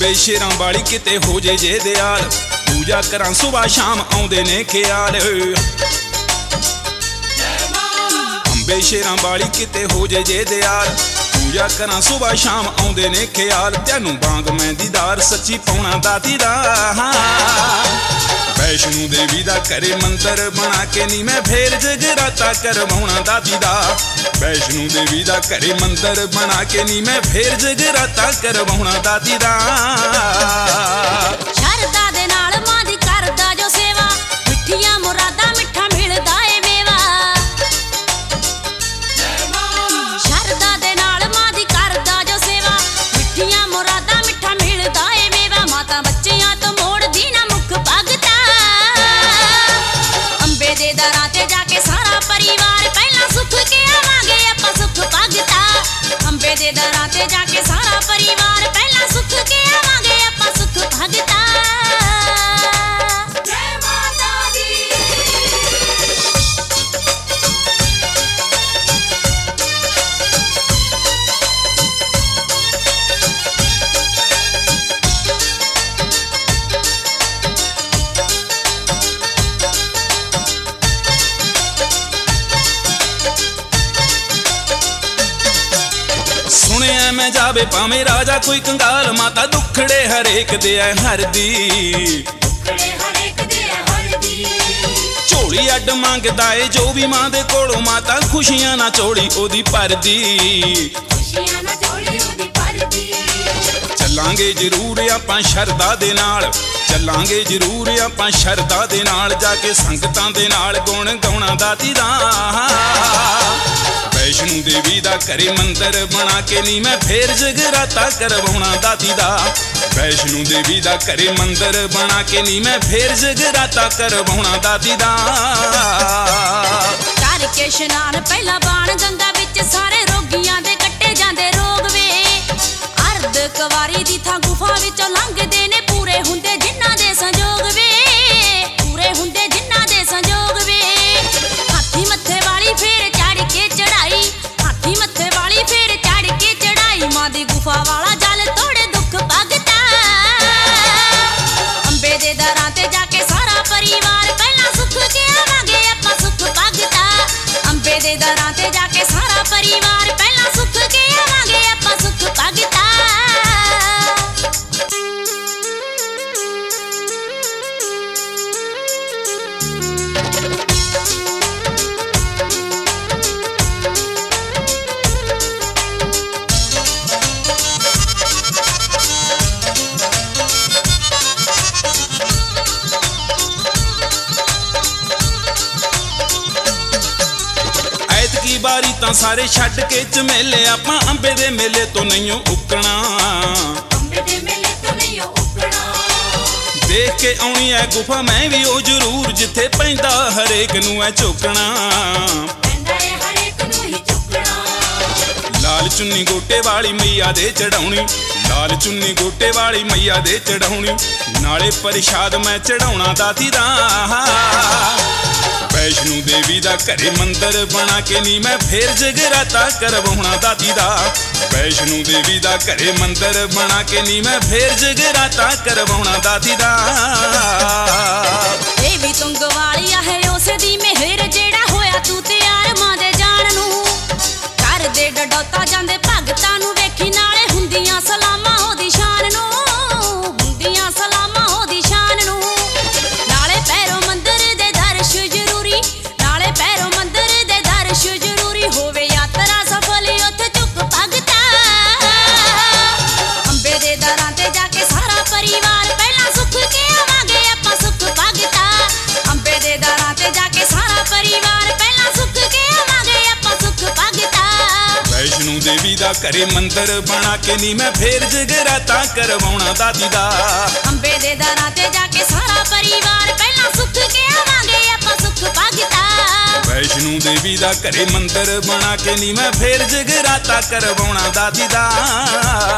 ਅੰਬੇ ਸ਼ੇਰਾਂ ਵਾਲੀ ਕਿਤੇ ਹੋ ਜੇ ਦਿਆਲ ਪੂਜਾ ਕਰਾਂ ਸੁਬਾਹ ਸ਼ਾਮ ਆਉਂਦੇ ਨੇ ਖਿਆਲ ਅੰਬੇ ਸ਼ੇਰਾਂ ਵਾਲੀ ਕਿਤੇ ਹੋ ਜੇ ਦਿਆਲ ਪੂਜਾ ਕਰਾਂ ਸੁਬਾਹ ਸ਼ਾਮ ਆਉਂਦੇ ਨੇ ਖਿਆਲ ਤੈਨੂੰ ਬਾਂਗ ਮੈਂ ਦੀਦਾਰ ਸੱਚੀ ਪਾਉਣਾ ਦਾਤੀ ਦਾ ਵੈਸ਼ਨੂ ਦੇਵੀ ਦਾ ਘਰੇ ਮੰਦਰ ਬਣਾ ਕੇ ਨੀ ਮੈਂ ਫੇਰ ਜਗਰਾਤਾ ਕਰਵਾਉਣਾ ਦਾਤੀ ਦਾ ਵੈਸ਼ਨੂ ਦੇਵੀ ਦਾ ਘਰੇ ਮੰਦਰ ਬਣਾ ਕੇ ਨੀ ਮੈਂ ਫੇਰ ਜਗਰਾਤਾ ਕਰਵਾਉਣਾ ਦਾਤੀ ਦਾ ਸ਼ਰਦਾ ਦੇ ਨਾਲ ਮਾਂ ਦੀ ਕਰਦਾ ਜੋ ਸੇਵਾ ਮਿੱਠੀਆਂ ਮੁਰਾਦਾਂ ਮਿੱਠਾ ਮਿਲਦਾ ਏ ਮੇਵਾ ਸ਼ਰਦਾ ਦੇ ਨਾਲ ਮਾਂ ਦੀ ਕਰਦਾ ਜੋ ਸੇਵਾ ਮਿੱਠੀਆਂ ਮੁਰਾਦਾਂ ਮਿੱਠਾ ਮਿਲਦਾ ਏ ਮੇਵਾ ਮਾਤਾ ਬੱਚਿਆਂ ਤੋਂ ਮੋੜਦੀ ਨਾ ਮੁੱਖ ਭਗਤਾ ਅੰਬੇ ਦੇ ਦਰਾਂ ਤੇ ਜਾ ਕੇ ਸਾਰਾ ਪਰਿਵਾਰ ਪਹਿਲਾਂ ਸੁੱਖ ਕੇ ਆਵਾਂਗੇ ਆਪਾਂ ਸੁੱਖ ਭਗਤਾ ਅੰਬੇ ਦੇ ਦਰਾਂ ਤੇ ਜਾ ਕੇ ਸਾਰਾ ਪਰਿਵਾਰ ਪਹਿਲਾਂ ਸੁੱਖ ਕੇ ਆਵਾਂਗੇ ਆਪਾਂ ਸੁੱਖ ਭਗਤਾ ਜੈ ਮਾਤਾ ਦੀ ਸੁਣਿਆ ਮੈਂ ਜਾਵੇ ਭਾਵੇਂ ਰਾਜਾ ਕੋਈ ਕੰਗਾਲ ਮਾਤਾ ਦੁੱਖੜੇ ਹਰੇਕ ਦੇ ਐ ਹਰਦੀ ਝੋਲੀ ਅੱਡ ਮੰਗਦਾ ਏ ਜੋ ਵੀ ਮਾਂ ਦੇ ਕੋਲੋਂ ਮਾਤਾ ਖੁਸ਼ੀਆਂ ਨਾ ਝੋਲੀ ਉਹਦੀ ਭਰਦੀ ਚੱਲਾਂਗੇ ਜ਼ਰੂਰ ਆਪਾਂ ਸ਼ਰਧਾ ਦੇ ਨਾਲ ਚੱਲਾਂਗੇ ਜ਼ਰੂਰ ਆਪਾਂ ਸ਼ਰਧਾ ਦੇ ਨਾਲ ਜਾ ਕੇ ਸੰਗਤਾਂ ਦੇ ਨਾਲ ਗੁਣ ਗਾਉਣਾ ਦਾਤੀ ਦਾ ਵੈਸ਼ਨੂ ਦੇਵੀ ਦਾ ਘਰੇ ਮੰਦਰ ਬਣਾ ਕੇ ਨੀ ਮੈਂ ਫੇਰ ਜਗਰਾਤਾ ਕਰਵਾਉਣਾ ਦਾਤੀ ਦਾ ਵੈਸ਼ਨੂ ਦੇਵੀ ਦਾ ਘਰੇ ਮੰਦਰ ਬਣਾ ਕੇ ਨੀ ਮੈਂ ਫੇਰ ਜਗਰਾਤਾ ਕਰਵਾਉਣਾ ਦਾਤੀ ਦਾ ਕਰਕੇ ਇਸ਼ਨਾਨ ਪਹਿਲਾਂ ਬਾਣ ਗੰਗਾ ਵਿੱਚ ਸਾਰੇ ਰੋਗੀਆਂ ਦੇ ਕੱਟੇ ਜਾਂਦੇ ਰੋਗ ਵੇ ਅਰਧ ਕੁਵਾਰੀ ਦੀ ਥਾਂ ਗੁਫਾ ਵਿੱਚੋਂ ਲੰਘਦੇ ਨੇ ਪੂਰੇ ਹੁੰਦੇ ਜਿਨ੍ਹਾਂ ਦੇ ਸੰਜੋਗ ਵੇ ਪੂਰੇ ਹੁੰਦੇ ਜਿਨ੍ਹਾਂ ਦੇ ਸੰਜੋਗ ਵੇ ਹਾਥੀ ਮੱਥੇ ਵਾਲੀ ਫੇਰ ਚੜ ਕੇ ਚੜਾਈ ਹਾਥੀ ਮੱਥੇ ਵਾਲੀ ਫੇਰ ਚੜ ਕੇ ਚੜਾਈ ਮਾਂ ਦੀ ਗੁਫਾ ਵਾਲਾ ਜਲ ਤੋੜੇ ਦੁੱਖ ਭਗਤਾ ਅੰਬੇ ਦੇ ਦਰਾਂ ਤੇ ਜਾ ਕੇ ਸਾਰਾ ਪਰਿਵਾਰ ਪਹਿਲਾਂ ਸੁੱਖ ਕੇ ਆਵਾਂਗੇ ਆਪਾਂ ਸੁੱਖ ਭਗਤਾ ਅੰਬੇ ਦੇ ਦਰਾਂ ਤੇ ਜਾ ਕੇ ਸਾਰਾ ਪਰਿਵਾਰ ਪਹਿਲਾਂ ਸੁੱਖ ਕੇ ਆਵਾਂਗੇ ਆਪਾਂ ਸੁੱਖ ਭਗਤਾ ਐਤਕੀ ਵਾਰੀ ਤਾਂ ਸਾਰੇ ਛੱਡ ਕੇ ਝਮੇਲੇ ਆਪਾਂ ਅੰਬੇ ਦੇ ਮੇਲੇ ਤੋਂ ਨਹੀਂ ਉੱਕਣਾ ਅੰਬੇ ਦੇ ਮੇਲੇ ਤੋਂ ਨਹੀਂ ਉੱਕਣਾ ਦੇਖ ਕੇ ਆਉਣੀ ਐ ਗੁਫਾ ਮੈਂ ਵੀ ਉਹ ਜ਼ਰੂਰ ਜਿੱਥੇ ਪੈਂਦਾ ਹਰੇਕ ਨੂੰ ਐ ਝੋਕਣਾ ਪੈਂਦਾ ਏ ਹਰੇਕ ਨੂੰ ਹੀ ਝੁਕਣਾ ਲਾਲ ਚੁੰਨੀ ਗੋਟੇ ਵਾਲੀ ਮਈਆ ਦੇ ਚੜਾਉਣੀ ਲਾਲ ਚੁੰਨੀ ਗੋਟੇ ਵਾਲੀ ਮਈਆ ਦੇ ਚੜਾਉਣੀ ਨਾਲੇ ਪ੍ਰਸ਼ਾਦ ਮੈਂ ਚੜਾਉਣਾ ਦਾਤੀ ਦਾ ਵੈਸ਼ਨੂ ਦੇਵੀ ਦਾ ਘਰੇ ਮੰਦਰ ਬਣਾ ਕੇ ਨੀ ਮੈਂ ਫੇਰ ਜਗਰਾਤਾ ਕਰਵਾਉਣਾ ਦਾਤੀ ਦਾ ਵੈਸ਼ਨੂ ਦੇਵੀ ਦਾ ਘਰੇ ਮੰਦਰ ਬਣਾ ਕੇ ਨੀ ਮੈਂ ਫੇਰ ਜਗਰਾਤਾ ਕਰਵਾਉਣਾ ਦਾਤੀ ਦਾ ਇਹ ਵੀ ਤੁੰਗ ਵਾਲੀਆ ਹੈ ਉਸੇ ਦੀ ਮਿਹਰ ਜਿਹੜਾ ਹੋਇਆ ਤੂੰ ਤਿਆਰ ਮਾਂ ਦੇ ਜਾਣ ਨੂੰ ਘਰ ਦੇ ਡਡੌਤਾ ਜਾਂਦੇ ਭਗਤਾਂ ਨੂੰ ਵੇਖੀ ਨਾਲੇ ਹੁੰਦੀਆਂ ਸਲਾਮਾਂ ਉਹਦੀ ਸ਼ਾਨ ਨੂੰ ਹੁੰਦੀਆਂ ਸਲਾਮਾਂ ਉਹਦੀ ਸ਼ਾਨ ਨੂੰ ਨਾਲੇ ਪੈਰੋਂ ਮੰਦਰ ਦੇ ਦਰਸ਼ ਜ਼ਰੂਰੀ ਨਾਲੇ ਪੈਰੋਂ ਮੰਦਰ ਦੇ ਦਰਸ਼ ਜ਼ਰੂਰੀ ਹੋਵੇ ਯਾਤਰਾ ਸਫਲ ਉੱਥੇ ਚੁੱਕ ਭਗਤਾ ਅੰਬੇ ਦੇ ਦਰਾਂ ਤੇ ਜਾ ਕੇ ਸਾਰਾ ਪਰਿਵਾਰ ਪਹਿਲਾਂ ਸੁੱਖ ਕੇ ਆਵਾਂਗੇ ਆਪਾਂ ਸੁੱਖ ਭਗਤਾ ਅੰਬੇ ਦੇ ਦਰਾਂ ਤੇ ਜਾ ਕੇ ਸਾਰਾ ਪਰਿਵਾਰ ਪਹਿਲਾਂ ਸੁੱਖ ਕੇ ਆਵਾਂਗੇ ਆਪਾਂ ਸੁੱਖ ਭਗਤਾ ਵੈਸ਼ਨੂ ਦੇਵੀ ਦਾ ਘਰੇ ਮੰਦਰ ਬਣਾ ਕੇ ਨੀ ਮੈਂ ਫੇਰ ਜਗਰਾਤਾ ਕਰਵਾਉਣਾ ਦਾਤੀ ਦਾ ਅੰਬੇ ਦੇ ਦਰਾਂ ਤੇ ਜਾ ਕੇ ਸਾਰਾ ਪਰਿਵਾਰ ਪਹਿਲਾਂ ਸੁੱਖ ਕੇ ਆਵਾਂਗੇ ਆਪਾਂ ਸੁੱਖ ਭਗਤਾ ਵੈਸ਼ਨੂ ਦੇਵੀ ਦਾ ਘਰੇ ਮੰਦਰ ਬਣਾ ਕੇ ਨੀ ਮੈਂ ਫੇਰ ਜਗਰਾਤਾ ਕਰਵਾਉਣਾ ਦਾਤੀ ਦਾ